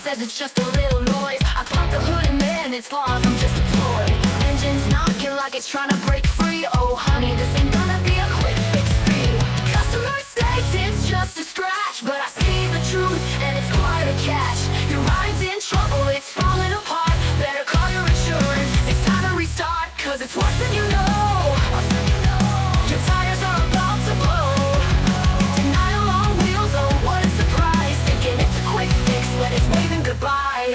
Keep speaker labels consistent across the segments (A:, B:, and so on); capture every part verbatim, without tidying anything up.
A: says it's just a little noise. I pop the hood and man, it's far from just a toy. Engine's knocking like it's trying to break free. Oh honey, this ain't gonna be a quick fix fee. Customer states it's just a scratch, but I see the truth and it's quite a catch. Your ride's in trouble, it's falling apart. Better call your insurance, it's time to restart, cause it's worse than you know. Your tires are about to blow. Denial on wheels, oh what a surprise. Thinking it's a quick fix when it's waving goodbye.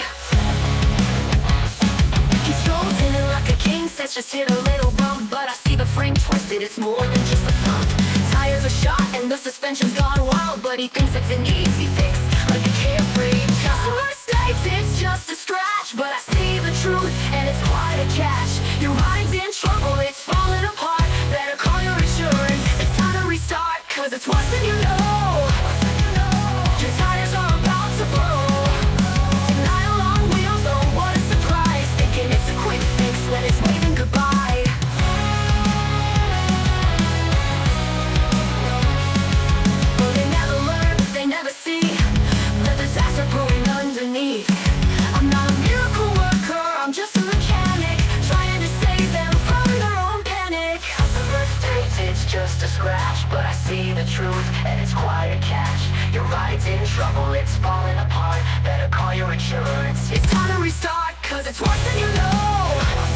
A: He strolls in like a king, says just hit a little bump, but I see the frame twisted, it's more than just a thump. Tires are shot and the suspension's gone wild, but he thinks it's an easy fix, like a carefree. Customer states it's just a scratch, but I see the truth and it's quite a catch. Your ride's in trouble, it's falling apart. Better call your insurance, it's time to restart, cause it's worse than you know. Your tires are about to blow. Denial on wheels, oh what a surprise. Thinking it's a quick fix when it's waving goodbye. But they never learn, they never see the disaster brewing underneath. I'm not a miracle worker, I'm just a mechanic, trying to save them from their own panic. Customer states it's just a scratch, but I see the truth and it's quite a catch. Your ride's in trouble, it's falling apart. Better call your insurance, it's time to restart, cause it's worse than you know.